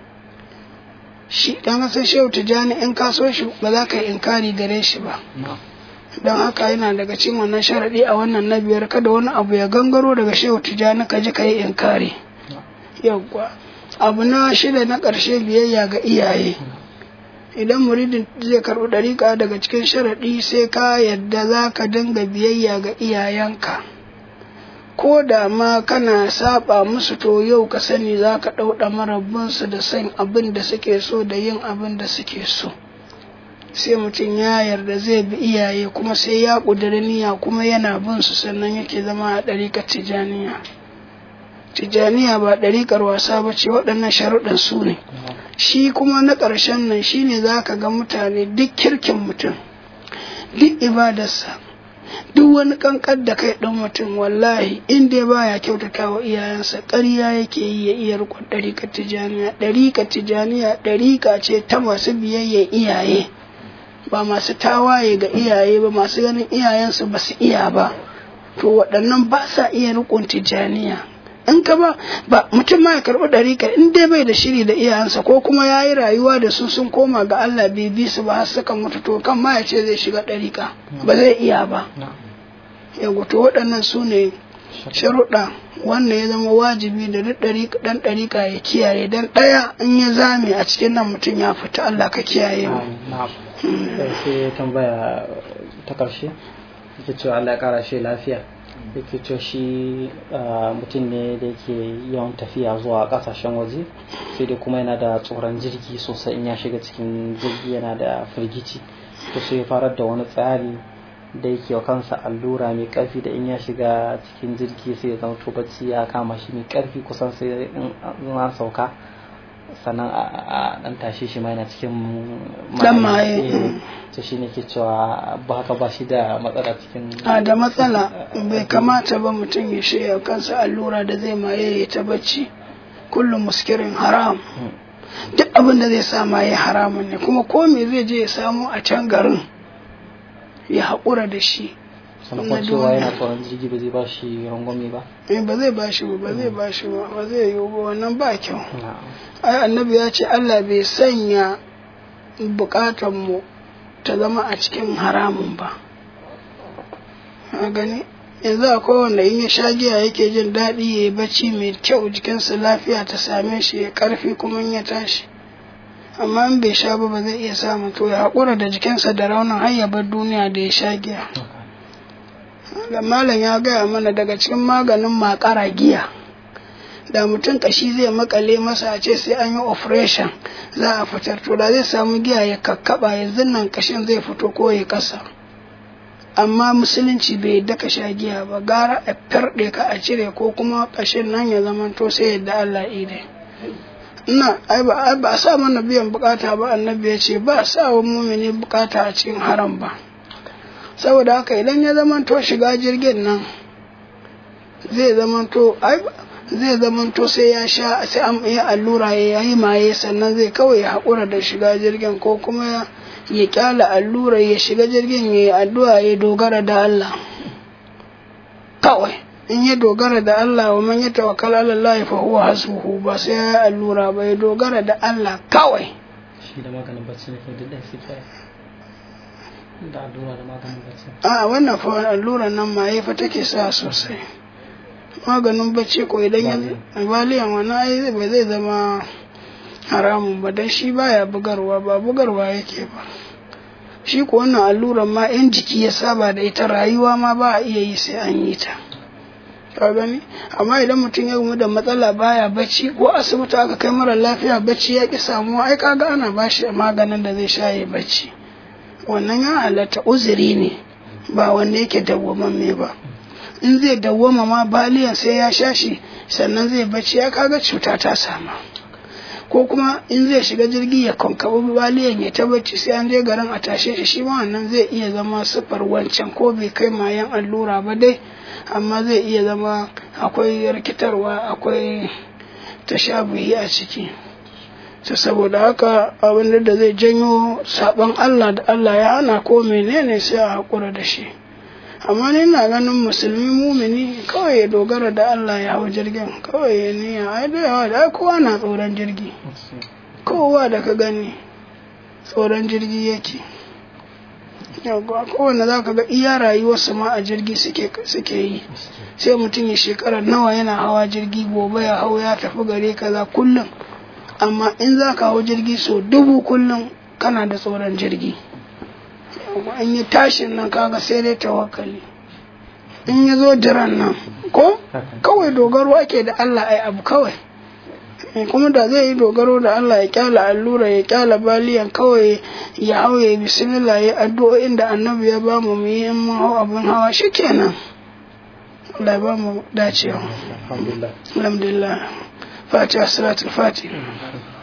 shi dan san shehu tijani in ka so shi ba za ka yi inkari gare shi ba. Don haka yana daga cikin wannan sharaɗi a wannan na 5, kada wani abu ya gangaro daga shehu tijani ka ji ka yi inkari. Yawwa. Abu na 6 na ƙarshe, biyayya ga iyaye. Idan muridin zai karɓi ɗariƙa daga cikin sharaɗi sai ka yadda za ka dinga biyayya ga iyayenka, ko da ma kana saba musu, to yau ka sani za ka ɗauɗa marabbansu da san abin da suke so da yin abin da suke so. Sai mutum ya yarda zai bi iyaye, kuma sai ya ƙudiri niyya kuma yana bin su, sannan yake zama a ɗariƙar tijaniya. Tijaniya ba ɗariƙar wasa ba ce, waɗannan sharuɗan su ne. Shi kuma na ƙarshen nan shi ne za ka ga mutane duk kirkin mutum, duk ibadarsa, duk wani ƙanƙar da kai ɗan mutum, wallahi in dai baya kyautata wa iyayensa, ƙarya yake yi ya iya riƙon ɗariƙar tijaniya. Ɗariƙar tijaniya ɗariƙa ce ta masu biyayya iyaye, ba masu tawaye ga iyaye ba, masu ganin iyayensu ba su iya ba, to waɗannan ba sa iya riƙon tijaniya. In ka ba mutum ma ya karɓi ɗariƙar in dai bai da shiri da iyayensa, ko kuma ya yi rayuwa da su sun koma ga Allah bai bi su ba har suka mutu, to kan ma ya ce zai shiga ɗariƙa ba zai iya ba. Yago to waɗannan su ne sharuɗa wanda ya zama wajibi da duk ɗan ɗariƙa ya kiyaye, dan ɗaya in ya zame a cikin nan mutum ya fita. Allah ka kiyaye mu. Sai tambaya ta ƙarshe, yake cewa Allah ya ƙara shi lafiya. Yake cewa shi mutum ne da yake yawan tafiya zuwa ƙasashen waje, sai dai kuma yana da tsoron jirgi sosai, in ya shiga cikin jirgi yana da firgici, to sai ya farar da wani tsari da yake wa kansa allura mai ƙarfi, da in ya shiga cikin jirgi sai ya zama to bacci ya kama shi mai ƙarfi, kusan sai in an sauka sannan a dan tashe shi ma yana cikin maye. To shi ne ke cewa ba haka ba shi da matsala cikin da matsala. Bai kamata ba mutum ya shirya kansa allura da zai maye ya ta bacci. Kullum muskirin haram, duk abin da zai sa maye haramun ne, kuma ko me zai je ya samu a can garin ya haƙura da shi. sannan cewa yana tsoron jirgi ba zai ba shi rangwame ba. Ba zai ba shi ba zai yiwu ba, wannan ba kyau. Ai annabi ya ce Allah bai sanya bukatan mu ta zama a cikin haramun ba. A gani yanzu akwai wanda in ya sha giya yake jin daɗi ya yi bacci mai kyau, jikinsa lafiya ta same shi ya karfi kuma ya tashi, amma in bai sha ba zai iya samun, to ya haƙura da jikinsa da raunin har ya bar duniya da ya sha giya. Da malam ya gaya mana daga cikin maganin makara giya, da mutum kashi zai makale masa a ce sai an yi operation za a fitar, to da zai samu giya ya kakkaba yanzu nan kashin zai fito ko ya kasa. Amma musulunci bai yadda ka sha giya ba, gara a farɗe ka a cire, ko kuma kashin nan ya zama to sai yadda Allah ide. Ai ba a sa mana biyan bukata ba, annabi ya ce ba a sa wa mumini bukata a cikin haram ba. Saboda haka idan ya zamanto shiga jirgin nan zai zamanto sai ya sha, sai an yi allura ya yi maye, sannan zai kawai ya haƙura da shiga jirgin, ko kuma ya kyala allura ya shiga jirgin ya yi addu'a ya dogara da Allah kawai. In ya dogara da Allah, wa man yatawakkal ala Allah fa huwa hasbuhu, ba sai ya yi allura ba, ya dogara da Allah kawai. Shi da maganin bacci ne da suke a wannan fa alluran nan maye fa take sa sosai. Maganin bacci ko idan ya baliyan wani ai ba zai zama haramun ba dan shi baya bugarwa, ba bugarwa yake ba. Shi ko wannan alluran ma in jiki ya saba da ita rayuwa ma ba a iya yi sai an yi ta. Ka gani? Amma idan mutum ya gumu da matsala baya bacci ko asibiti aka kai mara lafiya bacci ya ki samuwa ai kaga ana bashi maganin da zai sha ya bacci. Wannan ya halatta uzuri ne ba wanda yake dawwamamme ba. In zai dawwama ma baliyan sai ya sha shi sannan zai bacci ya kaga cuta ta sama. Ko kuma in zai shiga jirgi ya konkabi baliyan ya ta bacci sai an je garin a tashe shi, shi ma wannan zai iya zama sifar wancan ko bai kai mayan allura ba dai, amma zai iya zama akwai rikitarwa, akwai tashabuhi a ciki. Saboda haka abin da zai janyo saban Allah da Allah ya hana ko menene sai a haƙura da shi. Amma ni na ganin musulmi mumini kawai ya dogara da Allah ya hau jirgin, kawai ya niya ai da yawa da kowa na tsoron jirgi, kowa da ka gani tsoron jirgi yake. Kowane za ka ga iya rayuwarsa ma a jirgi suke yi, sai mutum ya shekara nawa yana hawa jirgi, gobe ya hau ya tafi gare kaza kullum. Amma in za ka hau jirgi so 1000 kullum kana da tsoron jirgi. In yi tashin nan kaga sai dai tawakkali. In ya zo jiran nan ko kawai dogaro ake da Allah ai abu kawai. Kuma da zai yi dogaro da Allah ya kyala allura ya kyala baliyan kawai ya hau ya bismillah ya addu'o'in da annabi ya ba mu yi in mun hau abin hawa shikenan. Allah ya ba mu dacewa. Alhamdulillah. Fatiha salatul Fatiha.